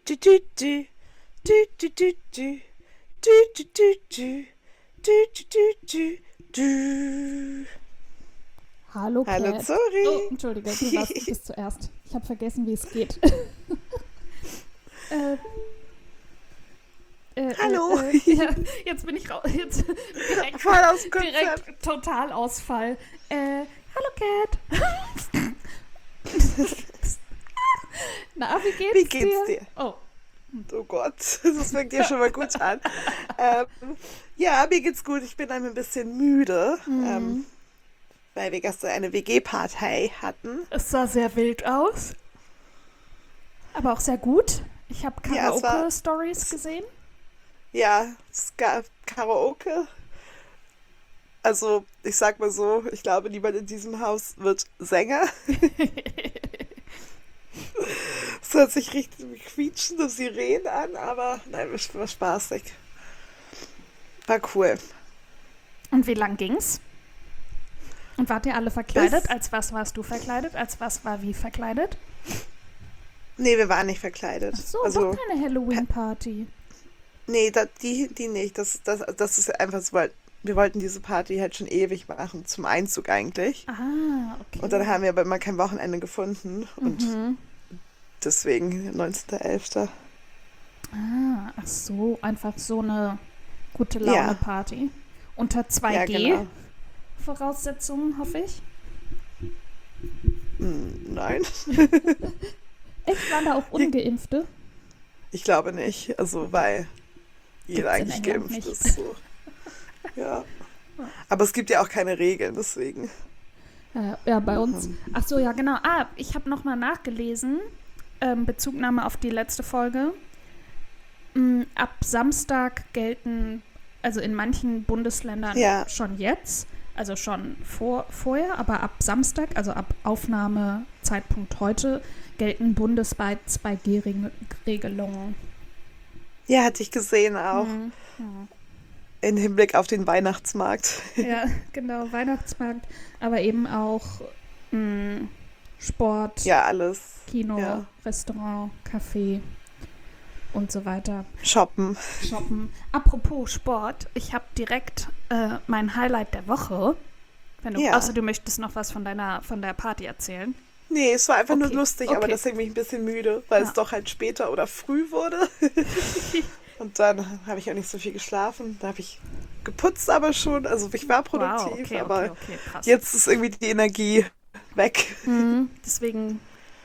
Du, du, du. Du, du, du, du. Du, du, du, du. Du, du, du, du. Du. Hallo Hallo Cat. Oh, Zori. entschuldige, du bist zuerst. Ich habe vergessen, wie es geht. äh, Hallo. ja, jetzt bin ich raus. Jetzt Voll aus dem Konzept. direkt Totalausfall. Hallo Cat. Na, Wie geht's dir? Oh. Oh Gott, das fängt ja schon mal gut an. Ja, mir geht's gut. Ich bin ein bisschen müde, weil wir gestern eine WG-Party hatten. Es sah sehr wild aus, aber auch sehr gut. Ich habe Ja, Karaoke-Stories gesehen. Ja, es gab Karaoke. Also, ich sag mal so, ich glaube, niemand in diesem Haus wird Sänger. Es hört sich richtig wie quietschende Sirenen an, aber nein, es war spaßig. War cool. Und wie lang ging's? Und wart ihr alle verkleidet? Bis, Als was warst du verkleidet? Als was war wie verkleidet? nee, wir waren nicht verkleidet. Ach so, doch Also, keine Halloween-Party. nee, die nicht. Das ist einfach so, weil wir wollten diese Party halt schon ewig machen, zum Einzug eigentlich. Ah, Und dann okay. haben wir aber immer kein Wochenende gefunden und Mhm. deswegen 19.11. Ach so, einfach so eine gute Ja, Laune-Party. Unter ja, 2G genau. Voraussetzungen, hoffe ich. Nein, Echt, waren da auch Ungeimpfte? ich glaube nicht. Also, weil jeder Gibt's in eigentlich England geimpft nicht. ist. So. Ja. Aber es gibt ja auch keine Regeln, deswegen. Ja, bei uns. Ähm, Ach so, ja, genau. Ich habe nochmal nachgelesen. Bezugnahme auf die letzte Folge. Ab Samstag gelten, also in manchen Bundesländern Ja, schon jetzt, also schon vorher, aber ab Samstag, also ab Aufnahmezeitpunkt heute, gelten bundesweit 2G-Regelungen. ja, hatte ich gesehen auch. Mhm. Ja. Im Hinblick auf den Weihnachtsmarkt. Ja, genau, Weihnachtsmarkt, aber eben auch mh, Sport, Ja, alles. Kino, Ja. Restaurant, Café und so weiter. Shoppen. Shoppen. Apropos Sport, ich habe direkt mein Highlight der Woche. Außer Ja. du möchtest noch was von der Party erzählen. Nee, es war einfach nur Okay, lustig, aber okay. deswegen bin ich ein bisschen müde, weil es Ja. doch halt später oder früh wurde. Und dann habe ich auch nicht so viel geschlafen. Da habe ich geputzt aber schon. Also ich war Wow, produktiv, okay, aber okay, krass. jetzt ist irgendwie die Energie weg. Deswegen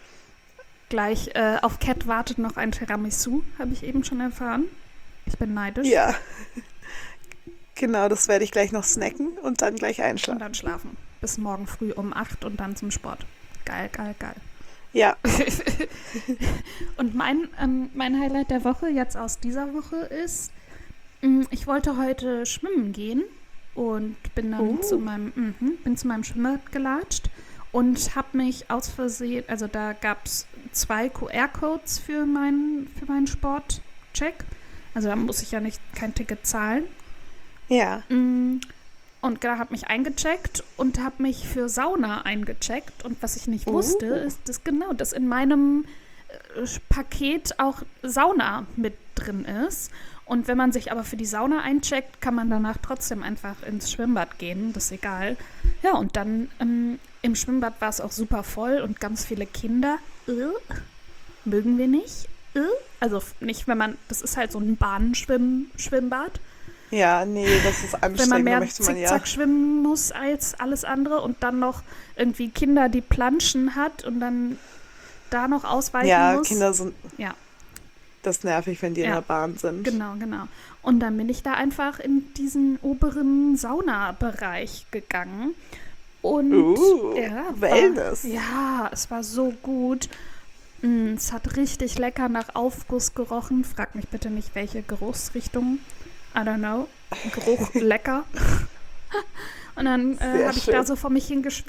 gleich auf Cat wartet noch ein Tiramisu, habe ich eben schon erfahren. Ich bin neidisch. Ja, genau, das werde ich gleich noch snacken und dann gleich Und dann einschlafen. schlafen. Bis morgen früh um 8 und dann zum Sport. Geil, geil, geil. Ja. Und mein Highlight der Woche, jetzt aus dieser Woche, ist, ich wollte heute schwimmen gehen und Oh. bin zu meinem Schwimmbad gelatscht und habe mich aus Versehen, also da gab es 2 QR-Codes für meinen Sportcheck. Also da muss ich ja nicht kein Ticket zahlen. Ja. Mm, Und da habe mich eingecheckt und habe mich für Sauna eingecheckt. Und was ich nicht wusste, Oh. ist, dass in meinem Paket auch Sauna mit drin ist. Und wenn man sich aber für die Sauna eincheckt, kann man danach trotzdem einfach ins Schwimmbad gehen. Das ist egal. Ja, und dann im Schwimmbad war es auch super voll und ganz viele Kinder. Mögen wir nicht. Also nicht, wenn man, das ist halt so ein Bahnschwimmbad. Ja, nee, das ist Wenn man anstrengend. Da mehr möchte man ja. Zickzack schwimmen muss als alles andere und dann noch irgendwie Kinder, die Planschen hat und dann da noch ausweichen Ja, muss. Kinder sind Ja, das nervig, wenn die in ja, der Bahn sind. genau, genau. Und dann bin ich da einfach in diesen oberen Saunabereich gegangen. Und Wellness. ja, es war so gut. Es hat richtig lecker nach Aufguss gerochen. Frag mich bitte nicht, welche Geruchsrichtung. I don't know. Geruch lecker. Und dann Sehr habe ich da schön. so vor mich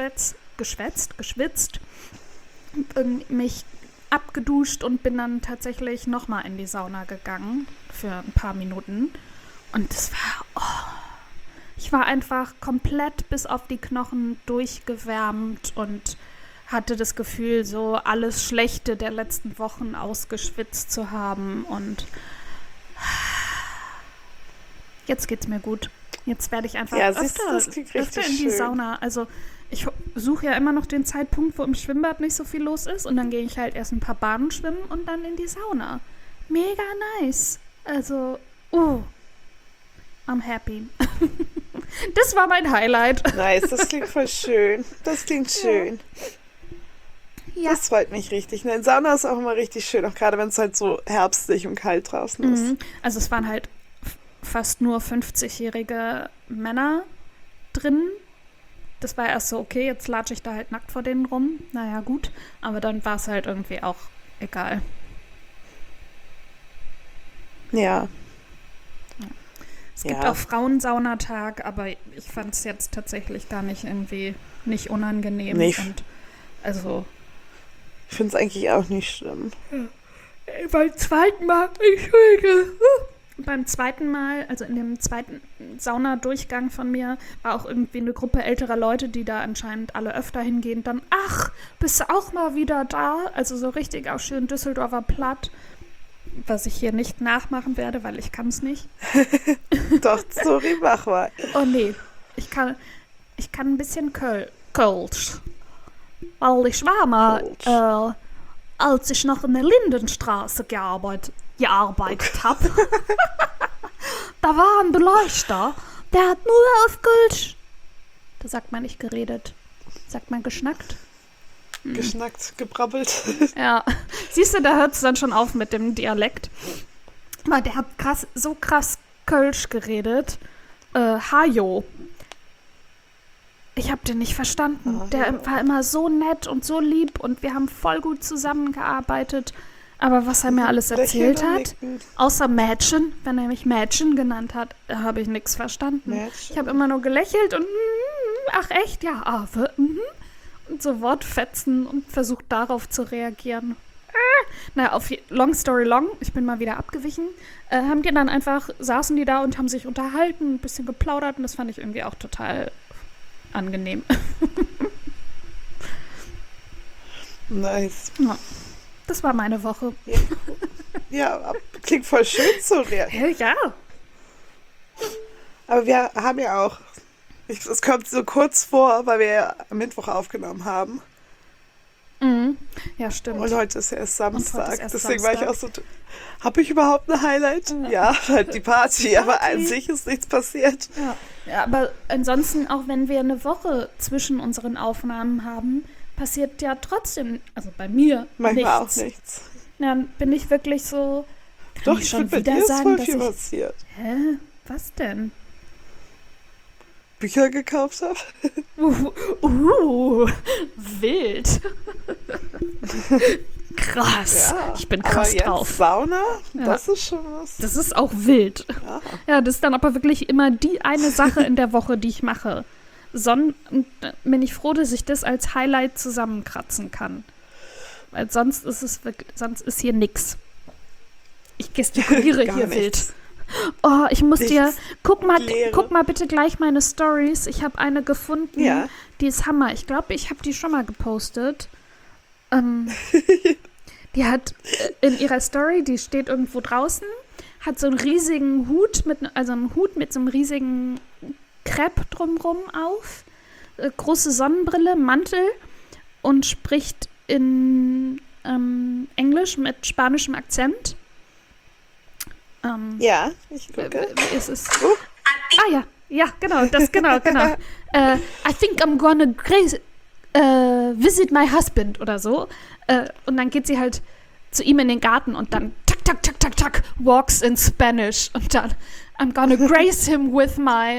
geschwitzt, mich abgeduscht und bin dann tatsächlich nochmal in die Sauna gegangen für ein paar Minuten. Und ich war einfach komplett bis auf die Knochen durchgewärmt und hatte das Gefühl, so alles Schlechte der letzten Wochen ausgeschwitzt zu haben und jetzt geht's mir gut. Jetzt werde ich einfach öfter in die Sauna. Also ich suche ja immer noch den Zeitpunkt, wo im Schwimmbad nicht so viel los ist und dann gehe ich halt erst ein paar Bahnen schwimmen und dann in die Sauna. Mega nice. Also, I'm happy. Das war mein Highlight. Nice, das klingt voll schön. Das klingt schön. Ja. Das freut mich richtig. Eine Sauna ist auch immer richtig schön, auch gerade wenn es halt so herbstlich und kalt draußen ist. Also es waren halt fast nur 50-jährige Männer drin. Das war erst so, okay, jetzt latsche ich da halt nackt vor denen rum. Naja, gut. Aber dann war es halt irgendwie auch egal. Ja. Es gibt auch Frauensaunatag, aber ich fand es jetzt tatsächlich gar nicht irgendwie nicht unangenehm. Nee. Und also ich finde es eigentlich auch nicht schlimm. Beim zweiten Mal, also in dem zweiten Saunadurchgang von mir, war auch irgendwie eine Gruppe älterer Leute, die da anscheinend alle öfter hingehen. Dann, ach, bist du auch mal wieder da? Also so richtig auch schön Düsseldorfer Platt. Was ich hier nicht nachmachen werde, weil ich kann es nicht. Doch, sorry, mach mal. Oh nee, ich kann ein bisschen Kölsch. Weil ich war mal, als ich noch in der Lindenstraße gearbeitet habe, da war ein Beleuchter, der hat nur auf Kölsch. Da sagt man nicht geredet, sagt man geschnackt. Geschnackt, gebrabbelt. Ja, siehst du, da hört es dann schon auf mit dem Dialekt. Weil der hat so krass Kölsch geredet. Hajo. Ich habe den nicht verstanden. Oh, der war immer so nett und so lieb und wir haben voll gut zusammengearbeitet. Aber was er mir alles erzählt hat, außer Mädchen, wenn er mich Mädchen genannt hat, habe ich nichts verstanden. Mädchen. Ich habe immer nur gelächelt und ach echt, ja, und so Wortfetzen und versucht darauf zu reagieren. Long story long, ich bin mal wieder abgewichen, saßen die da und haben sich unterhalten, ein bisschen geplaudert und das fand ich irgendwie auch total angenehm. Nice. Ja, das war meine Woche. Ja, klingt voll schön so. Ja. Aber wir haben ja auch, es kommt so kurz vor, weil wir ja am Mittwoch aufgenommen haben. Ja, stimmt. Und heute ist ja erst Samstag. Deswegen Samstag. war ich auch so, habe ich überhaupt ein Highlight? Ja, halt die Party, aber an sich ist nichts passiert. Ja, aber ansonsten, auch wenn wir eine Woche zwischen unseren Aufnahmen haben, passiert ja trotzdem, also bei mir, manchmal nichts. Auch nichts. Dann bin ich wirklich so, doch, ich schon wieder sagen, voll viel passiert. Hä? Was denn? Bücher gekauft habe. Wild. Krass. Ja, ich bin krass aber drauf. Jetzt Sauna, das ist schon was. Das ist auch wild. Ja, das ist dann aber wirklich immer die eine Sache in der Woche, die ich mache. Bin ich froh, dass ich das als Highlight zusammenkratzen kann. Weil sonst ist hier nix. Ich gestikuliere hier wild. Oh, ich muss dir, guck mal bitte gleich meine Stories. Ich habe eine gefunden, die ist Hammer. Ich glaube, ich habe die schon mal gepostet. Die hat in ihrer Story, die steht irgendwo draußen, hat so einen riesigen Hut, einen Hut mit so einem riesigen Crepe drumrum auf, große Sonnenbrille, Mantel und spricht in Englisch mit spanischem Akzent. Ja, ich gucke. Ja, genau. I think I'm gonna visit my husband oder so. Und dann geht sie halt zu ihm in den Garten und dann tak, walks in Spanish und dann I'm gonna grace him with my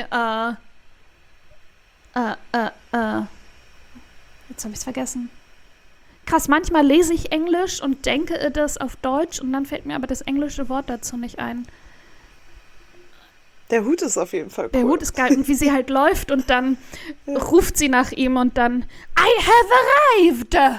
jetzt habe ich's vergessen. Krass, manchmal lese ich Englisch und denke das auf Deutsch und dann fällt mir aber das englische Wort dazu nicht ein. Der Hut ist auf jeden Fall cool. Der Hut ist geil und wie sie halt läuft und dann ruft sie nach ihm und dann I have arrived!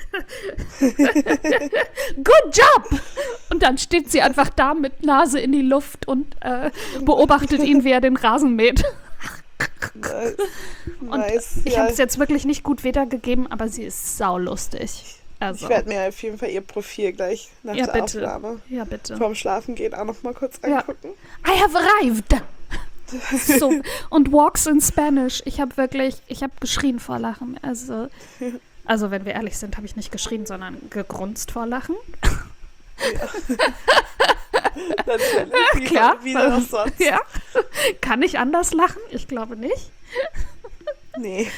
Good job! Und dann steht sie einfach da mit Nase in die Luft und beobachtet ihn, wie er den Rasen mäht. Und Nice. ich Ja, habe es jetzt wirklich nicht gut wiedergegeben, aber sie ist saulustig. Also, ich werde mir auf jeden Fall ihr Profil gleich nach ja, der bitte. Aufnahme Ja, bitte. vorm Schlafen gehen auch noch mal kurz Ja. angucken. I have arrived! So, und Walks in Spanish. Ich habe geschrien vor Lachen. Also wenn wir ehrlich sind, habe ich nicht geschrien, sondern gegrunzt vor Lachen. Natürlich. Klar. Wie denn auch sonst? Ja. Kann ich anders lachen? Ich glaube nicht. Nee.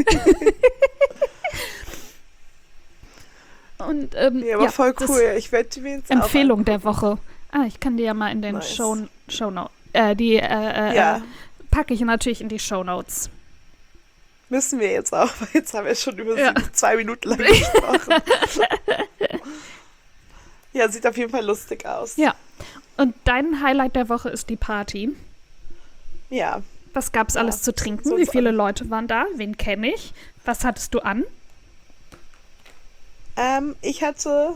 Und, Nee, aber ja, voll das cool. Ich werde mir jetzt Empfehlung der Woche. Ich kann die ja mal in den Nice. Shownotes. Ja, Packe ich natürlich in die Shownotes. müssen wir jetzt auch, weil jetzt haben wir schon über Ja. 2 Minuten lang gesprochen. Ja, sieht auf jeden Fall lustig aus. Ja. Und dein Highlight der Woche ist die Party. Ja. Was gab's Ja, alles zu trinken? sonst Wie viele Leute waren da? Wen kenne ich? Was hattest du an? Ich hatte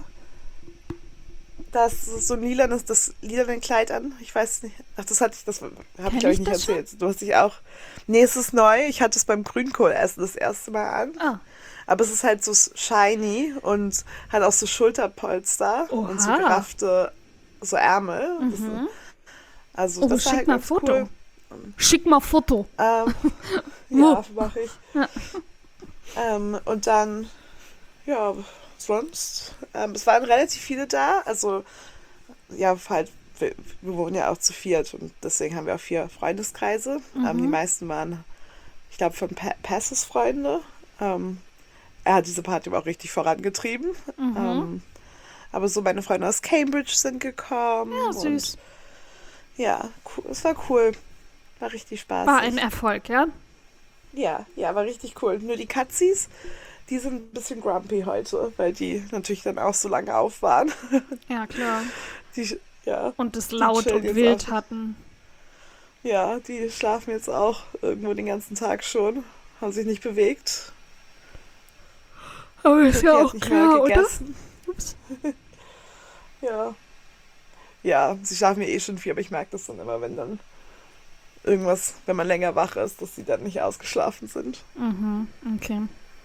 so das lilane Kleid an. Ich weiß nicht. Ach, das habe ich, Kenn glaube ich ich, nicht das schon? erzählt. Du hast dich auch. Nee, es ist neu. Ich hatte es beim Grünkohlessen das erste Mal an. Ah, Aber es ist halt so shiny und hat auch so Schulterpolster und so Oha. geraffte so Ärmel. mhm. Also Oh, das war schick halt mal ganz Foto. cool. Schick mal Foto. Ja, mache ich. Ja. Und dann, ja, sonst. Es waren relativ viele da. Also, ja, halt, wir wohnen ja auch zu viert und deswegen haben wir auch 4 Freundeskreise. Die meisten waren, ich glaube, von Passes Freunde. Er hat diese Party aber auch richtig vorangetrieben. Aber so meine Freunde aus Cambridge sind gekommen. Ja, süß. Und ja, cool. Es war cool. War richtig spaßig. War ein Erfolg, ja? Ja, war richtig cool. Nur die Katzis, die sind ein bisschen grumpy heute, weil die natürlich dann auch so lange auf waren. Ja, klar. Ja, Und es laut chillen und jetzt wild auch. hatten. Ja, die schlafen jetzt auch irgendwo den ganzen Tag schon. Haben sich nicht bewegt. Aber ist Die ja hat auch nicht mehr klar, oder? gegessen. Ups. Ja. Ja, sie schlafen ja eh schon viel, aber ich merke das dann immer, wenn dann irgendwas, wenn man länger wach ist, dass sie dann nicht ausgeschlafen sind. Mhm, okay.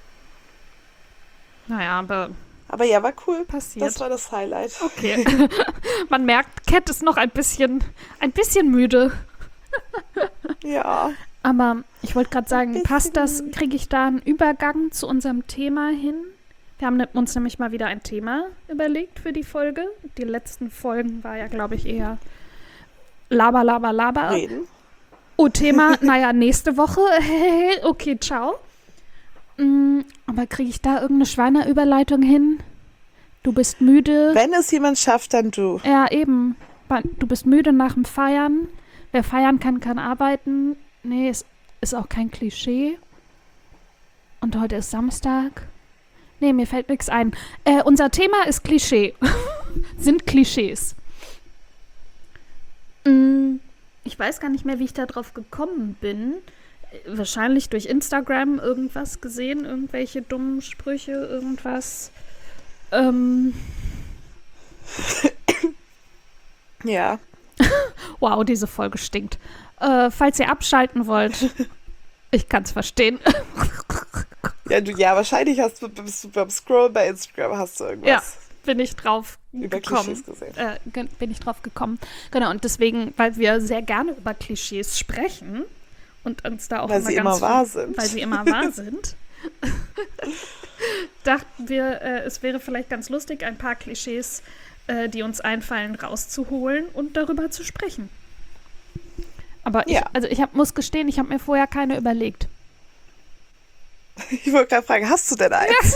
Naja, aber Aber ja, war cool. passiert. Das war das Highlight. Okay. Man merkt, Cat ist noch ein bisschen müde. Ja. Aber ich wollte gerade sagen, Bisschen passt das, müde. kriege ich da einen Übergang zu unserem Thema hin? Wir haben uns nämlich mal wieder ein Thema überlegt für die Folge. Die letzten Folgen war ja, glaube ich, eher Laber, Laber, Laber. Reden. Oh, Thema, naja, nächste Woche. Okay, ciao. Aber kriege ich da irgendeine Schweineüberleitung hin? Du bist müde. Wenn es jemand schafft, dann du. Ja, eben. Du bist müde nach dem Feiern. Wer feiern kann, kann arbeiten. Nee, es ist auch kein Klischee. Und heute ist Samstag. Nee, mir fällt nichts ein. Unser Thema ist Klischee. Sind Klischees. Ich weiß gar nicht mehr, wie ich da drauf gekommen bin. Wahrscheinlich durch Instagram irgendwas gesehen, irgendwelche dummen Sprüche, irgendwas. Ja. Wow, diese Folge stinkt. Falls ihr abschalten wollt, ich kann es verstehen. Ja, wahrscheinlich bist du beim Scroll bei Instagram hast du irgendwas Ja, bin ich drauf über gekommen. Klischees gesehen. Bin ich drauf gekommen. Genau, und deswegen, weil wir sehr gerne über Klischees sprechen und uns da auch Weil immer sie ganz immer viel- wahr sind. Weil sie immer wahr sind. Dachten wir, es wäre vielleicht ganz lustig, ein paar Klischees, die uns einfallen, rauszuholen und darüber zu sprechen. Aber Ja. muss gestehen, ich habe mir vorher keine überlegt. Ich wollte gerade fragen, hast du denn eins?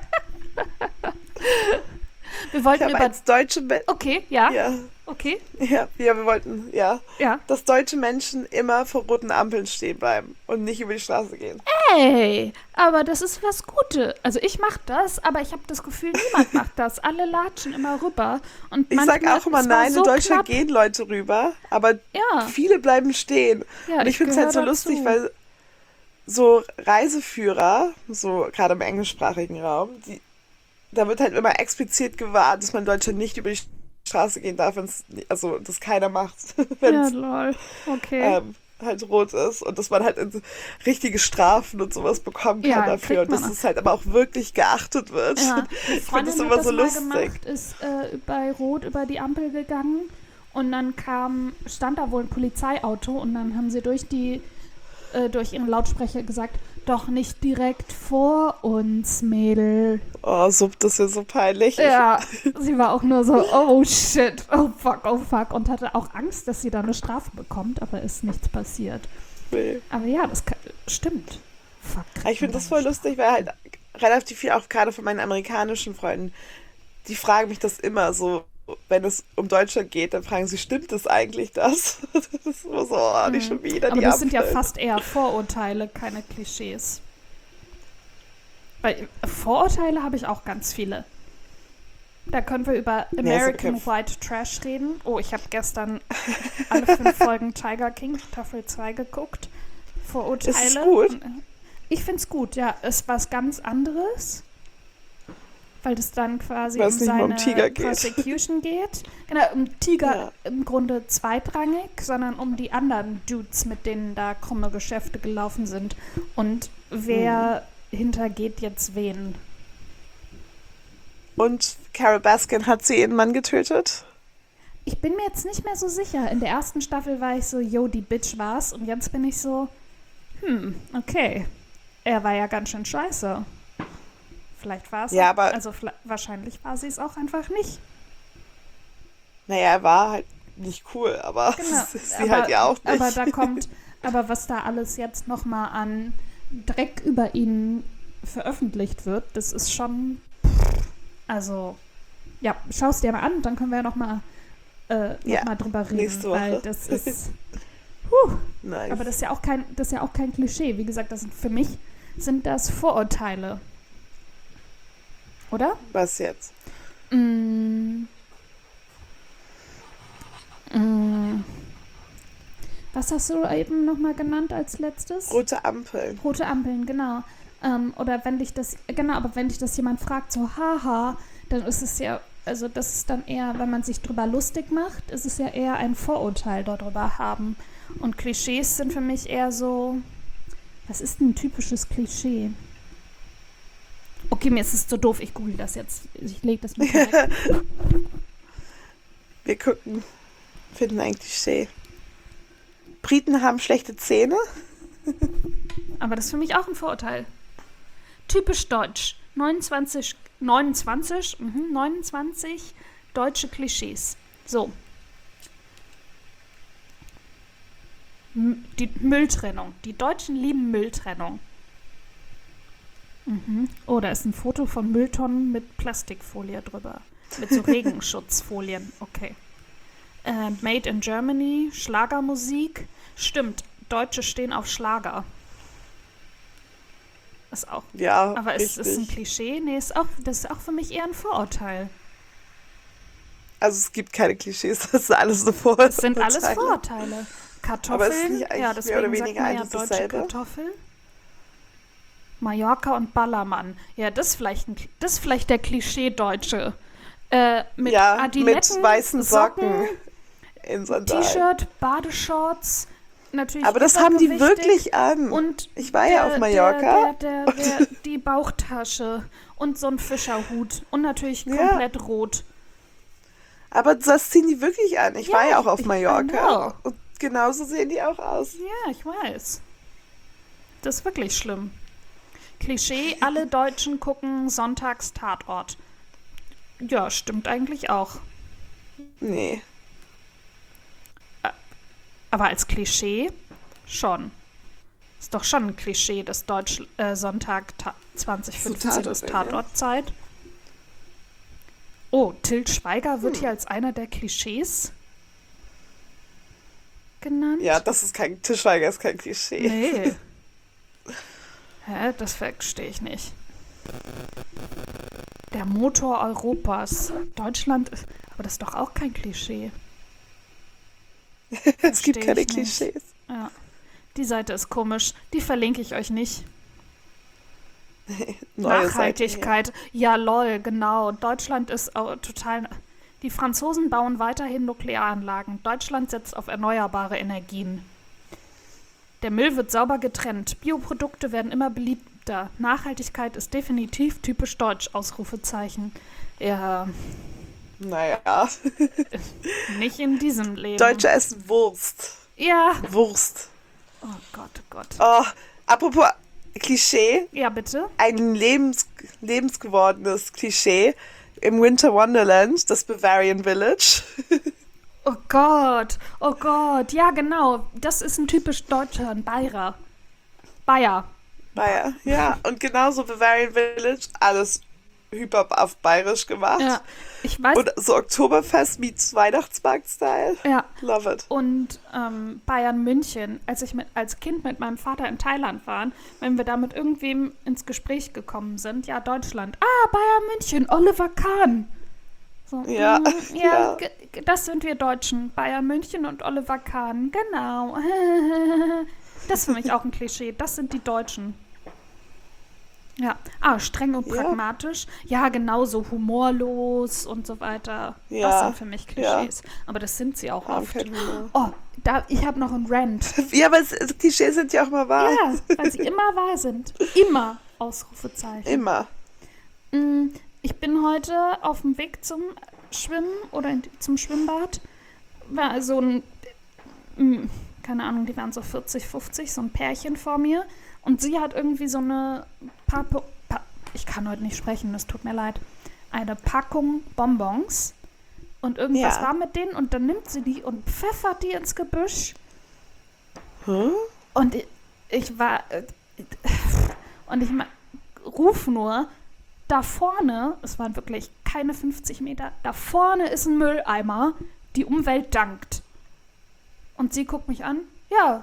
Wir Ich wollten habe über... als deutsche Okay, ja, ja, okay, wir wollten, ja, ja. dass deutsche Menschen immer vor roten Ampeln stehen bleiben und nicht über die Straße gehen. Hey, aber das ist was Gutes. Also ich mache das, aber ich habe das Gefühl, niemand macht das. Alle latschen immer rüber. Und Ich sag auch immer, es war nein, so in Deutschland knapp. gehen Leute rüber, aber Ja, viele bleiben stehen. ja, Und ich finde es halt so gehöre lustig, dazu. weil so Reiseführer, so gerade im englischsprachigen Raum, da wird halt immer explizit gewarnt, dass man in Deutschland nicht über die Straße gehen darf, also das keiner macht. Ja, Wenn's, lol. Okay. halt rot ist und dass man halt richtige Strafen und sowas bekommen kann Ja, dafür kriegt und man dass auch. es halt aber auch wirklich geachtet wird. Ja, eine Ich finde das Freundin hat immer das so mal lustig. gemacht, ist bei Rot über die Ampel gegangen und dann stand da wohl ein Polizeiauto und dann haben sie durch ihren Lautsprecher gesagt, doch nicht direkt vor uns, Mädel. Oh, so, das ist ja so peinlich. Ja, sie war auch nur so, oh shit, oh fuck und hatte auch Angst, dass sie da eine Strafe bekommt, aber ist nichts passiert. Nee. Aber ja, stimmt. Fuck. Ich finde das voll lustig, weil halt relativ viel, auch gerade von meinen amerikanischen Freunden, die fragen mich das immer so, wenn es um Deutschland geht, dann fragen sie, stimmt das eigentlich das? Das ist immer so, oh, nicht schon wieder Aber die das sind ja Ampel. fast eher Vorurteile, keine Klischees. Weil Vorurteile habe ich auch ganz viele. Da können wir über American okay. White Trash reden. Oh, ich habe gestern alle 5 Folgen Tiger King Staffel 2 geguckt. Vorurteile. Ist es gut? Ich finde es gut, ja. Ist was ganz anderes. Weil es dann quasi Weil um es nicht mehr um seine Tiger geht. Prosecution geht. Genau, um Tiger Ja. im Grunde zweitrangig, sondern um die anderen Dudes, mit denen da krumme Geschäfte gelaufen sind. Und wer hintergeht jetzt wen? Und Carol Baskin, hat sie ihren Mann getötet? Ich bin mir jetzt nicht mehr so sicher. In der ersten Staffel war ich so, yo, die Bitch war's. Und jetzt bin ich so, okay. Er war ja ganz schön scheiße. Vielleicht war es. Ja, aber also wahrscheinlich war sie es auch einfach nicht. naja, er war halt nicht cool, aber Genau. sie halt ja auch nicht. Aber was da alles jetzt nochmal an Dreck über ihn veröffentlicht wird, das ist schon, also, ja, schau es dir mal an, dann können wir ja nochmal Ja, mal drüber reden, nächste Woche. weil das ist, Nice. aber das ist ja auch kein Klischee. Wie gesagt, für mich sind das Vorurteile. Oder? Was jetzt? Was hast du eben nochmal genannt als letztes? Rote Ampeln. Rote Ampeln, genau. Oder wenn dich das jemand fragt, so haha, dann ist es ja, also das ist dann eher, wenn man sich drüber lustig macht, ist es ja eher ein Vorurteil darüber haben. Und Klischees sind für mich eher so, was ist ein typisches Klischee? Okay, mir ist es so doof, ich google das jetzt. Ich lege das mal weg. Wir gucken, finden ein Klischee. Briten haben schlechte Zähne. Aber das ist für mich auch ein Vorurteil. Typisch deutsch. 29 deutsche Klischees. So. Die Mülltrennung. Die Deutschen lieben Mülltrennung. Oh, da ist ein Foto von Mülltonnen mit Plastikfolie drüber. Mit so Regenschutzfolien. Okay. Made in Germany, Schlagermusik. Stimmt, Deutsche stehen auf Schlager. Ist auch. Ja, Aber ist es ein richtig. Klischee? Nee, das ist auch für mich eher ein Vorurteil. Also es gibt keine Klischees, das ist alles so Vorurteile. Das sind alles Vorurteile. Kartoffeln, Aber ist es nicht eigentlich ja, mehr deswegen oder sagt weniger man ja eigentlich deutsche dasselbe? Kartoffel. Mallorca und Ballermann. Ja, das ist vielleicht der Klischee-Deutsche. Mit Ja, Adiletten, mit weißen Socken in Sandalen. T-Shirt, Badeshorts, natürlich Aber das haben die übergewichtig wirklich an. und Ich war ja auf Mallorca. die Bauchtasche und so ein Fischerhut und natürlich Ja. komplett rot. Aber das ziehen die wirklich an. Ich Ja, war ja auch auf I Mallorca. know. Und genauso sehen die auch aus. Ja, ich weiß. Das ist wirklich schlimm. Klischee, alle Deutschen gucken sonntags Tatort. Ja, stimmt eigentlich auch. Nee. Aber als Klischee schon. Ist doch schon ein Klischee, dass Sonntag 2015 Tatort, ist ja. Tatortzeit. Oh, Til Schweiger wird hier als einer der Klischees genannt. Ja, das ist kein Tischweiger, ist kein Klischee. Nee. Hä? Das verstehe ich nicht. Der Motor Europas. Deutschland ist. Aber das ist doch auch kein Klischee. Es gibt Verstehe keine ich nicht. Klischees. Ja. Die Seite ist komisch. Die verlinke ich euch nicht. Neue Nachhaltigkeit. Ja, lol, genau. Deutschland ist total. Die Franzosen bauen weiterhin Nuklearanlagen. Deutschland setzt auf erneuerbare Energien. Der Müll wird sauber getrennt. Bioprodukte werden immer beliebter. Nachhaltigkeit ist definitiv typisch deutsch, Ausrufezeichen. Ja, Naja. nicht in diesem Leben. Deutsche essen Wurst. Ja. Wurst. Oh Gott, oh Gott. Oh, apropos Klischee, Ja, bitte? ein lebensgewordenes Klischee im Winter Wonderland, das Bavarian Village. Oh Gott, oh Gott. Ja, genau. Das ist ein typisch deutscher, ein Bayer. Bayer. Bayer, ja. Und genauso Bavarian Village, alles hyper auf bayerisch gemacht. Ja, ich weiß. Und so Oktoberfest meets Weihnachtsmarkt-Style. Ja. Love it. Und Bayern München, als ich als Kind mit meinem Vater in Thailand war, wenn wir da mit irgendwem ins Gespräch gekommen sind, ja, Deutschland, Bayern München, Oliver Kahn. So, Ja, ja. Das sind wir Deutschen, Bayern München und Oliver Kahn, genau. Das ist für mich auch ein Klischee, das sind die Deutschen. Ja, streng und Ja. pragmatisch. Ja, genauso humorlos und so weiter. Das Ja, sind für mich Klischees. Aber das sind sie auch Haben oft. keinen Humor. Oh, ich habe noch einen Rant. Ja, aber Klischees sind ja auch mal wahr. Ja, weil sie immer wahr sind. Immer Ausrufezeichen. Immer. Ich bin heute auf dem Weg zum Schwimmen oder zum Schwimmbad. War so ein, keine Ahnung, die waren so 40, 50, so ein Pärchen vor mir. Und sie hat irgendwie so eine ich kann heute nicht sprechen, das tut mir leid. Eine Packung Bonbons. Und irgendwas Ja. war mit denen und dann nimmt sie die und pfeffert die ins Gebüsch. Hm? Und ich war. Und ich ruf nur, da vorne, es waren wirklich keine 50 Meter, da vorne ist ein Mülleimer, die Umwelt dankt. Und sie guckt mich an, ja,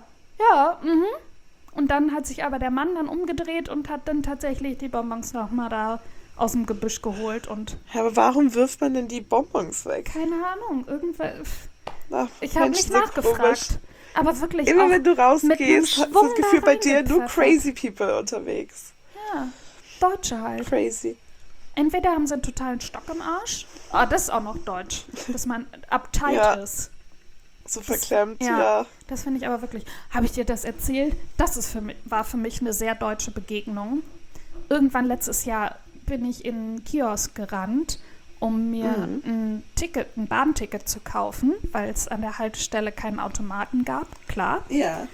Und dann hat sich aber der Mann dann umgedreht und hat dann tatsächlich die Bonbons nochmal da aus dem Gebüsch geholt und Ja, aber warum wirft man denn die Bonbons weg? keine Ahnung, irgendwann. Ach, Ich habe Mensch, nicht so nachgefragt. komisch. Aber wirklich Immer auch wenn du mit einem rausgehst, hast du Schwung das Gefühl, da bei dir nur reingepfeffert. crazy people unterwegs. Ja, Deutsche halt. Crazy. Entweder haben sie einen totalen Stock im Arsch. Das ist auch noch deutsch, dass man uptight Ja. ist. So verklemmt, ja. ja. Das finde ich aber wirklich. Habe ich dir das erzählt? Das ist war für mich eine sehr deutsche Begegnung. Irgendwann letztes Jahr bin ich in einen Kiosk gerannt, um mir ein Bahnticket zu kaufen, weil es an der Haltestelle keinen Automaten gab, klar. Ja.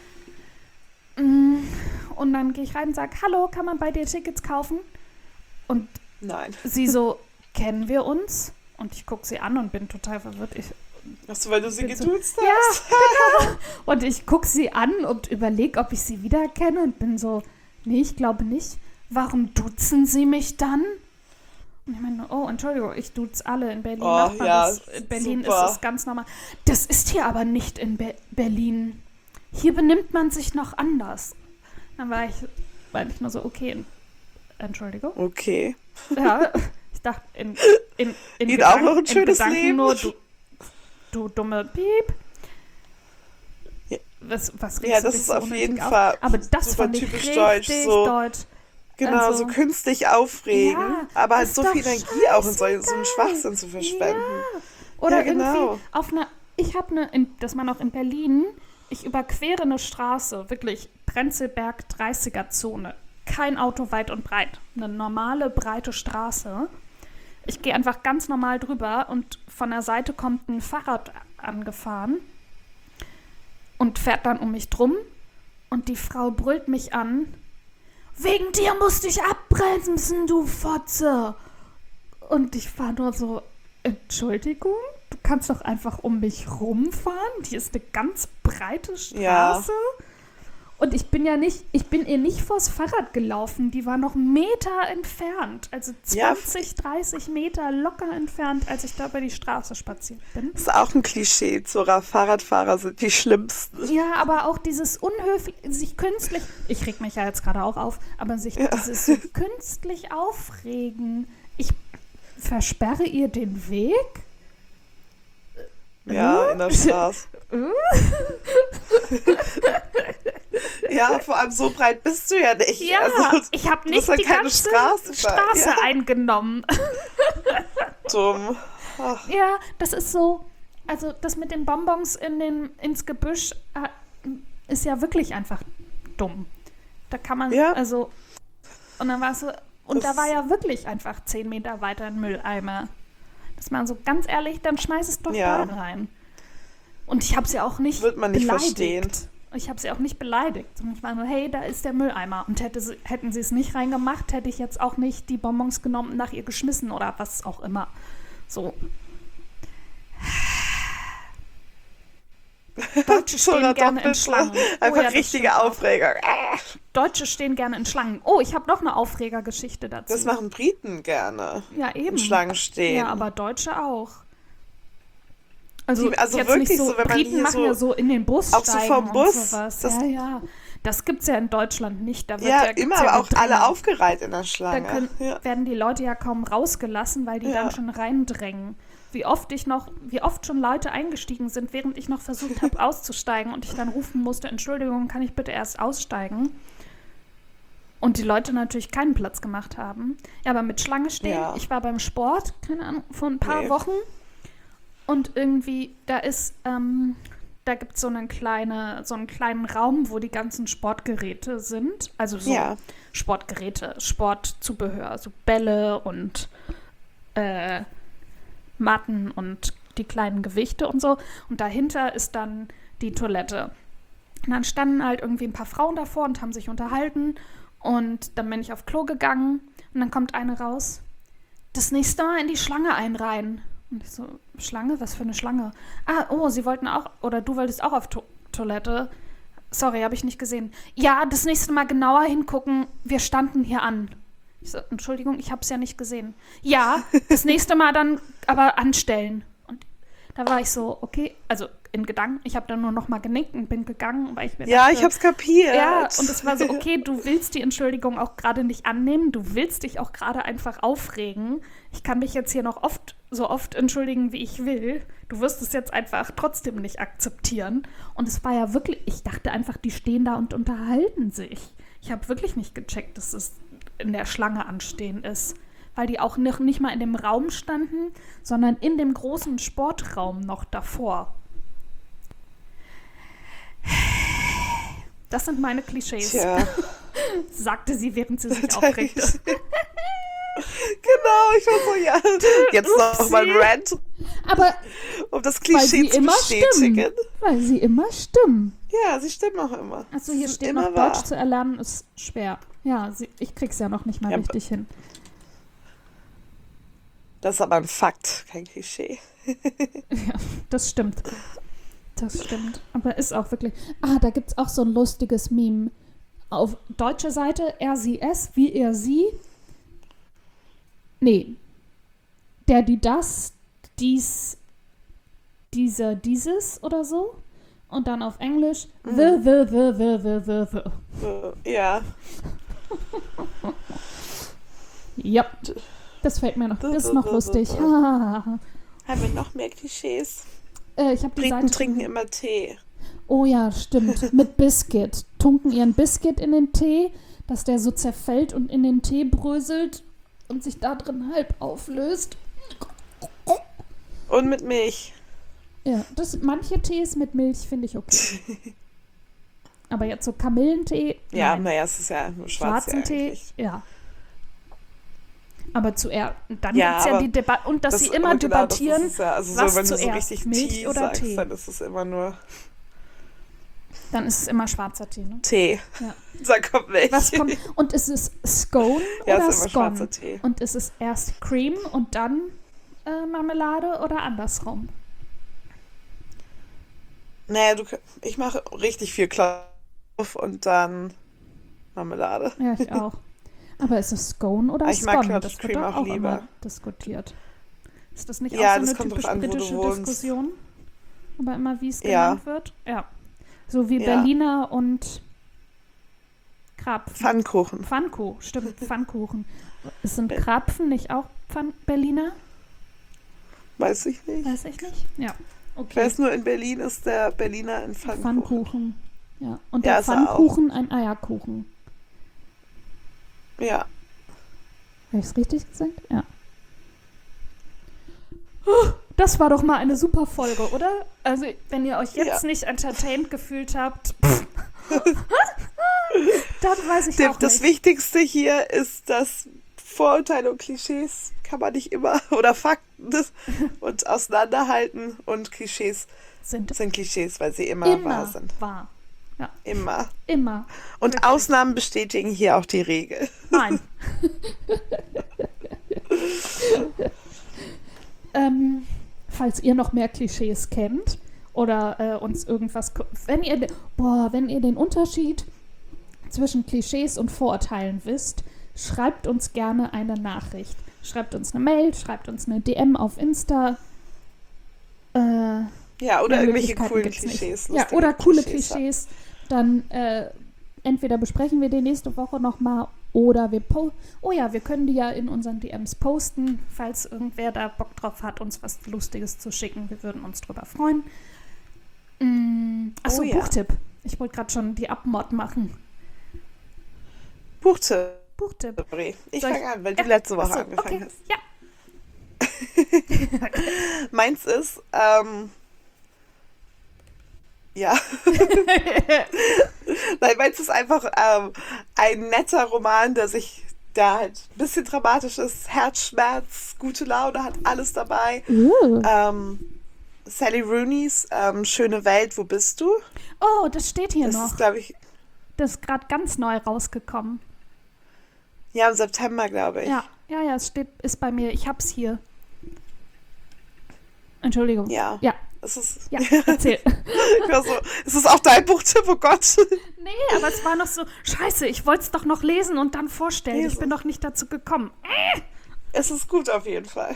Und dann gehe ich rein und sage, hallo, kann man bei dir Tickets kaufen? Und Nein. sie so, kennen wir uns? Und ich gucke sie an und bin total verwirrt. Achso, weil du sie Bin so- geduzt Ja, hast? genau. Und ich gucke sie an und überlege, ob ich sie wiedererkenne und bin so, nee, ich glaube nicht. Warum duzen sie mich dann? Und ich meine, oh, Entschuldigung, ich duze alle in Berlin. Oh, macht man ja, das. In Berlin super. ist es ganz normal. Das ist hier aber nicht in Berlin. Hier benimmt man sich noch anders. Dann war ich nur so, okay, Entschuldigung. Okay. Ja, ich dachte, in Ihnen auch noch ein in schönes Gedanken Leben. nur, du dumme Piep. Ja. Was regst Ja, du das dich ist so auf unnötig jeden auf? Fall Aber das super fand ich typisch richtig deutsch, so. deutsch. Genau, Also- so künstlich aufregen, Ja, aber halt ist so doch viel Energie auch in so einen scheißegal. Schwachsinn zu verschwenden. Oder Ja, genau. irgendwie ich habe das war noch in Berlin, ich überquere eine Straße, wirklich Prenzlberg 30er Zone. Kein Auto weit und breit. Eine normale, breite Straße. Ich gehe einfach ganz normal drüber und von der Seite kommt ein Fahrrad angefahren und fährt dann um mich drum und die Frau brüllt mich an. Wegen dir musste ich abbremsen, du Fotze. Und ich war nur so, Entschuldigung, du kannst doch einfach um mich rumfahren. Hier ist eine ganz breite Straße. Und ich bin ihr nicht vors Fahrrad gelaufen. Die war noch Meter entfernt. Also 20, 30 Meter locker entfernt, als ich da über die Straße spaziert bin. Das ist auch ein Klischee. Zora, Fahrradfahrer sind die schlimmsten. Ja, aber auch dieses sich künstlich, ich reg mich ja jetzt gerade auch auf, aber dieses so künstlich aufregen. Ich versperre ihr den Weg? Ja, in der Straße. Ja, vor allem so breit bist du ja nicht. Ja, Also, ich habe du nicht musst ja die keine ganze Straße fahren. Straße eingenommen. Dumm. Ach, Ja, das ist so, also das mit den Bonbons ins Gebüsch ist ja wirklich einfach dumm. Da kann man, Ja. also, und dann war es so, und Das- da war ja wirklich einfach 10 Meter weiter ein Mülleimer. Dass man so, ganz ehrlich, dann schmeiß es doch Ja. da rein. Und ich habe sie auch nicht Wird man nicht beleidigt. verstehen. Ich habe sie auch nicht beleidigt. Sondern ich war nur, hey, da ist der Mülleimer. Und hätten sie es nicht reingemacht, hätte ich jetzt auch nicht die Bonbons genommen und nach ihr geschmissen oder was auch immer. So. Deutsche stehen Oder gerne doch in bitte. Schlangen. Einfach Oh ja, das richtige stimmt auch. Aufregung. Deutsche stehen gerne in Schlangen. Oh, ich habe noch eine Aufregergeschichte dazu. Das machen Briten gerne. ja, eben. In Schlangen stehen. Ja, aber Deutsche auch. Also, Also jetzt wirklich nicht so, so, wenn man Briten hier machen so- ja so in den Bus auch so steigen vom und Bus, sowas. das- Ja, ja. Das gibt's ja in Deutschland nicht. Da wird Ja, gibt's immer, ja aber auch Gedränge. alle aufgereiht in der Da Schlange. Ja. werden die Leute ja kaum rausgelassen, weil die Ja. dann schon reindrängen. Wie oft schon Leute eingestiegen sind, während ich noch versucht habe auszusteigen und ich dann rufen musste, Entschuldigung, kann ich bitte erst aussteigen? Und die Leute natürlich keinen Platz gemacht haben. Ja, aber mit Schlange stehen, Ja. ich war beim Sport, keine Ahnung, vor ein paar Nee. Wochen und irgendwie, da gibt es so einen kleinen Raum, wo die ganzen Sportgeräte sind. Also so Ja. Sportgeräte, Sportzubehör, so Bälle und Matten und die kleinen Gewichte und so. Und dahinter ist dann die Toilette. Und dann standen halt irgendwie ein paar Frauen davor und haben sich unterhalten. Und dann bin ich auf Klo gegangen und dann kommt eine raus. Das nächste Mal in die Schlange einreihen. Und ich so, Schlange? Was für eine Schlange? Ah, oh, sie wollten auch, oder du wolltest auch auf Toilette. Sorry, habe ich nicht gesehen. Ja, das nächste Mal genauer hingucken. Wir standen hier an. Ich so, Entschuldigung, ich habe es ja nicht gesehen. Ja, das nächste Mal dann aber anstellen. Und da war ich so, okay, also in Gedanken, ich habe dann nur noch mal genickt und bin gegangen, weil ich mir Ja, dachte, ich hab's kapiert. ja, und es war so, okay, du willst die Entschuldigung auch gerade nicht annehmen, du willst dich auch gerade einfach aufregen. Ich kann mich jetzt hier noch so oft entschuldigen, wie ich will. Du wirst es jetzt einfach trotzdem nicht akzeptieren. Und es war ja wirklich, ich dachte einfach, die stehen da und unterhalten sich. Ich habe wirklich nicht gecheckt, dass es in der Schlange anstehen ist. Weil die auch nicht mal in dem Raum standen, sondern in dem großen Sportraum noch davor. Das sind meine Klischees, Tja, sagte sie, während sie sich Genau, aufregte. ich war so, ja. Jetzt noch mal ein Rant, Aber um das weil sie Klischee zu immer bestätigen. stimmen. Weil sie immer stimmen. Ja, sie stimmen auch immer. Also hier Sie steht sind noch, immer wahr. Deutsch zu erlernen ist schwer. Ja, ich krieg's ja noch nicht mal Ja, richtig hin. Das ist aber ein Fakt, kein Klischee. Ja, das stimmt. Das stimmt. Aber ist auch wirklich. Ah, da gibt's auch so ein lustiges Meme. Auf deutscher Seite, er, sie, es, wie er, sie. Nee. Der, die, das, dies, dieser, dieses oder so. Und dann auf Englisch, the. Ja, Ja, das fällt mir noch. Das ist noch lustig. haben wir noch mehr Klischees? Ich habe die Briten Seite. trinken immer Tee. Oh ja, stimmt. Mit Biscuit. Tunken ihren Biscuit in den Tee, dass der so zerfällt und in den Tee bröselt und sich da drin halb auflöst. Und mit Milch. Ja, manche Tees mit Milch finde ich okay. Aber jetzt so Kamillentee, Ja, nein. naja, es ist ja nur schwarz Schwarzen Tee, eigentlich. ja. Aber zuerst, dann Ja, gibt es ja aber die Debatte, und dass sie immer aber genau, das debattieren, ist ja, also was so, wenn du so zuerst, richtig Milch Tee oder sagst, Tee? dann ist es immer nur Dann ist es immer schwarzer Tee, ne? Tee. Ja. Da kommt Milch. Was kommt? Und ist es Scone Ja, oder ist immer Scone? schwarzer Tee. Und ist es erst Cream und dann Marmelade oder andersrum? Naja, ich mache richtig viel Klopf und dann Marmelade. Ja, ich auch. Aber ist es Scone oder Ich mag Scone? Clotted Das wird Cream doch auch auch lieber. immer diskutiert. Ist das nicht Ja, auch so das eine kommt typisch drauf an, wo du britische wohnst. Diskussion? Aber immer, wie es Ja. genannt wird? Ja. So wie Ja. Berliner und Krapfen. Pfannkuchen. Pfannkuchen, stimmt, Pfannkuchen. Sind Krapfen nicht auch Berliner? Weiß ich nicht. Weiß ich nicht. Ja, Ich okay. weiß nur, in Berlin ist der Berliner ein Pfannkuchen. Pfannkuchen. Ja. Und Ja, der ist er auch. Pfannkuchen ein Eierkuchen. Ja. Habe ich es richtig gesagt? Ja. Das war doch mal eine super Folge, oder? Also, wenn ihr euch jetzt Ja. nicht entertained gefühlt habt, Dann weiß ich auch Das nicht. Wichtigste hier ist, dass Vorurteile und Klischees kann man nicht immer, oder Fakten und auseinanderhalten. Und Klischees Sind sind Klischees, weil sie immer wahr immer sind. wahr. Ja, Immer. immer. Und Wirklich. Ausnahmen bestätigen hier auch die Regel. Nein. Falls ihr noch mehr Klischees kennt oder uns irgendwas, wenn ihr den Unterschied zwischen Klischees und Vorurteilen wisst, schreibt uns gerne eine Nachricht. Schreibt uns eine Mail, schreibt uns eine DM auf Insta. Ja, oder Mehr irgendwelche Möglichkeiten coolen gibt's nicht. Klischees. Ja, lustige oder coole Klischees. Klischees. Dann entweder besprechen wir die nächste Woche nochmal oder wir können die ja in unseren DMs posten, falls irgendwer da Bock drauf hat, uns was Lustiges zu schicken. Wir würden uns drüber freuen. Achso, Oh ja. Buchtipp. Ich wollte gerade schon die Abmod machen. Buchtipp. Buchtipp. Ich Soll ich- fange an, weil du Ja, letzte Woche achso, angefangen okay. hast. Ja. Meins ist, ja. Nein, meins ist einfach ein netter Roman, der sich da halt ein bisschen dramatisch ist. Herzschmerz, gute Laune, hat alles dabei. Sally Rooney's Schöne Welt, wo bist du? Oh, das steht hier Das noch. ist, glaube ich, Das ist gerade ganz neu rausgekommen. ja, im September, glaube ich. Ja, es ist bei mir. Ich hab's hier. Entschuldigung. Ja. Ja, Es ist, ja, erzähl. ich war so, ist es auch dein Buchtipp? Oh Gott. Nee, aber es war noch so, scheiße, ich wollte es doch noch lesen und dann vorstellen. Ich Lesen. bin doch nicht dazu gekommen. Es ist gut auf jeden Fall.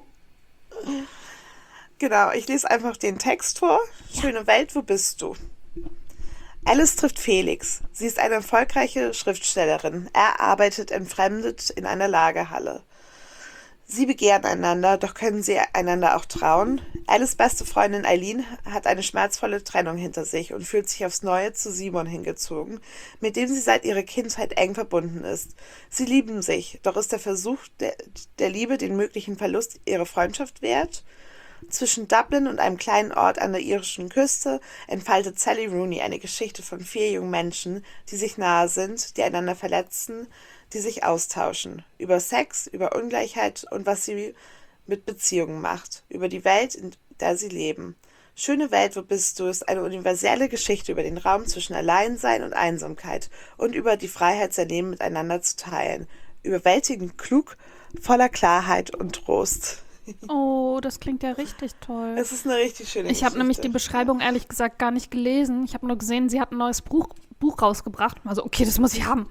Genau, ich lese einfach den Text vor. Schöne Welt, wo bist du? Alice trifft Felix. Sie ist eine erfolgreiche Schriftstellerin. Er arbeitet entfremdet in einer Lagerhalle. Sie begehren einander, doch können sie einander auch trauen? Alice' beste Freundin Eileen hat eine schmerzvolle Trennung hinter sich und fühlt sich aufs Neue zu Simon hingezogen, mit dem sie seit ihrer Kindheit eng verbunden ist. Sie lieben sich, doch ist der Versuch der Liebe den möglichen Verlust ihrer Freundschaft wert? Zwischen Dublin und einem kleinen Ort an der irischen Küste entfaltet Sally Rooney eine Geschichte von 4 jungen Menschen, die sich nahe sind, die einander verletzen, die sich austauschen. Über Sex, über Ungleichheit und was sie mit Beziehungen macht. Über die Welt, in der sie leben. Schöne Welt, wo bist du? Ist eine universelle Geschichte über den Raum zwischen Alleinsein und Einsamkeit und über die Freiheit, sein Leben miteinander zu teilen. Überwältigend klug, voller Klarheit und Trost. Oh, das klingt ja richtig toll. Es ist eine richtig schöne Ich habe nämlich die Geschichte. Beschreibung ehrlich gesagt gar nicht gelesen. Ich habe nur gesehen, sie hat ein neues Buch rausgebracht. Also, okay, das muss ich haben.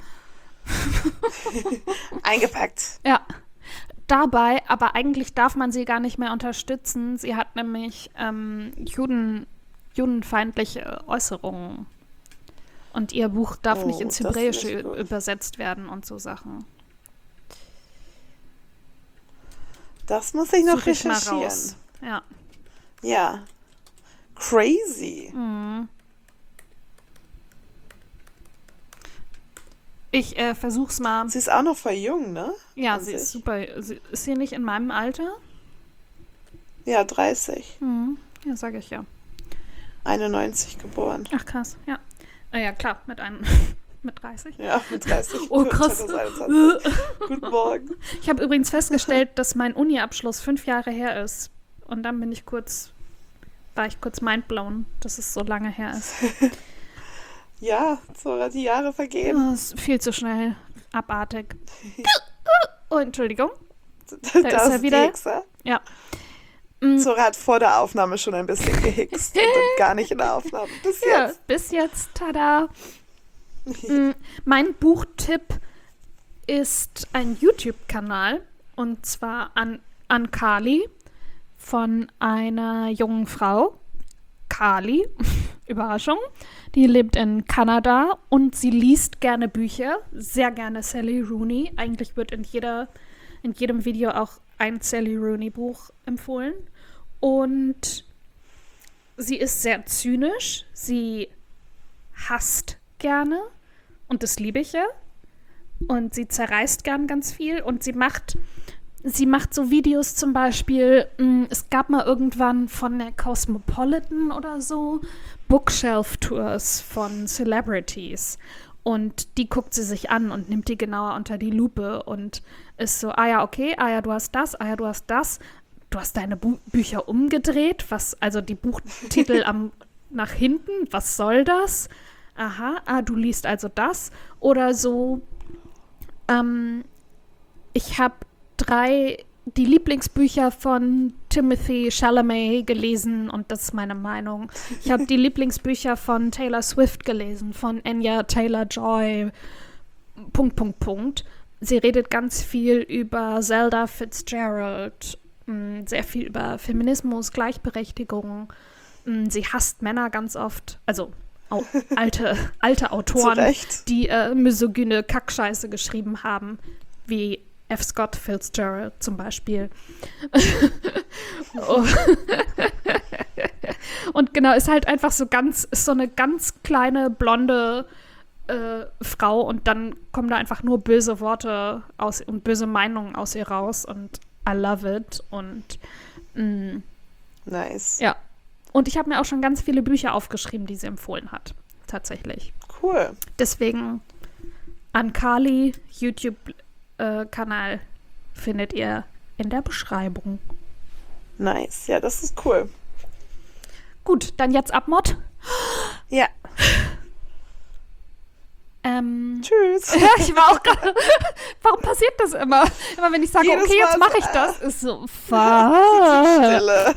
Eingepackt. Ja. Dabei, aber eigentlich darf man sie gar nicht mehr unterstützen. Sie hat nämlich judenfeindliche Äußerungen. Und ihr Buch darf Oh, nicht ins das ist Hebräische nicht gut. übersetzt werden und so Sachen. Das muss ich noch Such ich mal recherchieren. raus. Ja. Ja. Crazy. Ich versuch's mal. Sie ist auch noch voll jung, ne? Ja, an sie ist sich. super. Ist sie nicht in meinem Alter? Ja, 30. Ja, sage ich ja. 91 geboren. Ach, krass. Ja. Ja, klar, mit einem. Mit 30. Ja, mit 30. Oh, krass. 2021. Guten Morgen. Ich habe übrigens festgestellt, dass mein Uni-Abschluss 5 Jahre her ist. Und dann war ich kurz mindblown, dass es so lange her ist. Ja, so die Jahre vergehen. Das ist viel zu schnell. Abartig. Oh, Entschuldigung. Da ist er wieder. die Hexe. Ja. Zora hat vor der Aufnahme schon ein bisschen gehixt und dann gar nicht in der Aufnahme. Bis Ja, jetzt. bis jetzt, tada. Mein Buchtipp ist ein YouTube-Kanal und zwar an Kali von einer jungen Frau. Kali, Überraschung. Die lebt in Kanada und sie liest gerne Bücher, sehr gerne Sally Rooney. Eigentlich wird in jedem Video auch ein Sally Rooney Buch empfohlen. Und sie ist sehr zynisch, sie hasst gerne und das liebe ich ja. Und sie zerreißt gern ganz viel und sie macht sie macht so Videos zum Beispiel, es gab mal irgendwann von der Cosmopolitan oder so Bookshelf-Tours von Celebrities. Und die guckt sie sich an und nimmt die genauer unter die Lupe und ist so, ah ja, okay, ah ja, du hast das, ah ja, du hast das. Du hast deine Bücher umgedreht, also die Buchtitel nach hinten, was soll das? Aha, du liest also das. Oder so, ich habe die Lieblingsbücher von Timothée Chalamet gelesen und das ist meine Meinung. Ich habe die Lieblingsbücher von Taylor Swift gelesen, von Anya Taylor-Joy, ... Sie redet ganz viel über Zelda Fitzgerald, sehr viel über Feminismus, Gleichberechtigung. Sie hasst Männer ganz oft, also alte Autoren, die misogyne Kackscheiße geschrieben haben, wie F. Scott Fitzgerald zum Beispiel. Und genau, ist halt einfach ist so eine ganz kleine, blonde Frau und dann kommen da einfach nur böse Worte und böse Meinungen aus ihr raus und I love it und nice. Ja. Und ich habe mir auch schon ganz viele Bücher aufgeschrieben, die sie empfohlen hat. Tatsächlich. Cool. Deswegen Ankali, YouTube-Kanal findet ihr in der Beschreibung. Nice. Ja, das ist cool. Gut, dann jetzt Abmod. Ja. Tschüss. Ja, ich war auch gerade. Warum passiert das immer? Immer wenn ich sage, Jedes okay, jetzt Mal mache ich das, ist so Stille.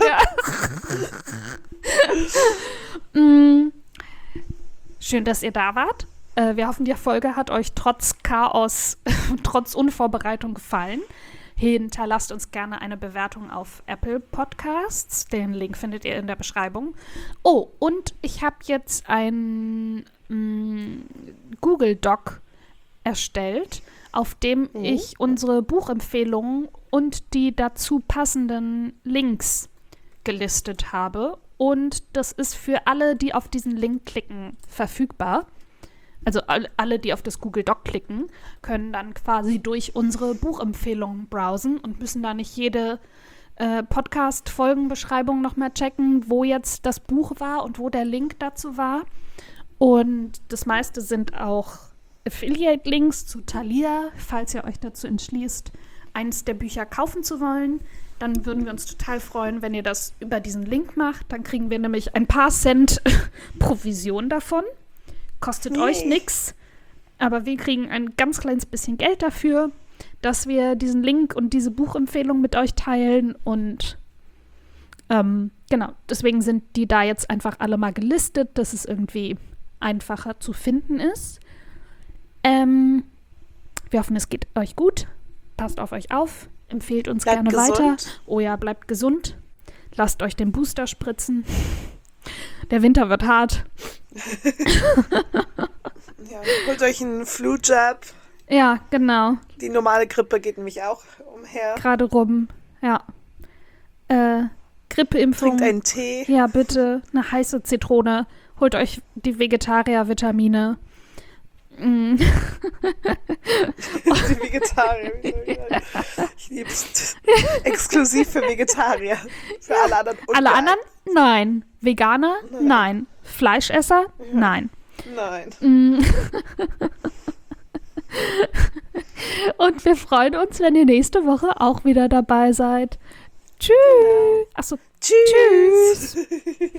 Ja. Schön, dass ihr da wart. Wir hoffen, die Folge hat euch trotz Chaos, trotz Unvorbereitung gefallen. Hinterlasst uns gerne eine Bewertung auf Apple Podcasts. Den Link findet ihr in der Beschreibung. Oh, und ich habe jetzt ein Google Doc erstellt, auf dem ich unsere Buchempfehlungen und die dazu passenden Links gelistet habe. Und das ist für alle, die auf diesen Link klicken, verfügbar. Also alle, die auf das Google Doc klicken, können dann quasi durch unsere Buchempfehlungen browsen und müssen da nicht jede Podcast-Folgenbeschreibung nochmal checken, wo jetzt das Buch war und wo der Link dazu war. Und das meiste sind auch Affiliate-Links zu Thalia, falls ihr euch dazu entschließt, eins der Bücher kaufen zu wollen. Dann würden wir uns total freuen, wenn ihr das über diesen Link macht. Dann kriegen wir nämlich ein paar Cent Provision davon. Kostet euch nichts, aber wir kriegen ein ganz kleines bisschen Geld dafür, dass wir diesen Link und diese Buchempfehlung mit euch teilen. Und genau, deswegen sind die da jetzt einfach alle mal gelistet, dass es irgendwie einfacher zu finden ist. Wir hoffen, es geht euch gut. Passt auf euch auf. Empfehlt uns Bleibt gerne gesund. weiter. Oh ja, bleibt gesund. Lasst euch den Booster spritzen. Der Winter wird hart. Ja, holt euch einen Flu-Jab. Ja, genau. Die normale Grippe geht nämlich auch umher. Gerade rum. Ja. Grippeimpfung. Trinkt einen Tee. Ja, bitte. Eine heiße Zitrone. Holt euch die Vegetarier-Vitamine. Die Vegetarier. Ich lieb's. Exklusiv für Vegetarier. Für alle anderen. Alle anderen? Nein. Veganer? Nein. Fleischesser? Nein. Nein. Und wir freuen uns, wenn ihr nächste Woche auch wieder dabei seid. Tschüss. Achso. Tschüss.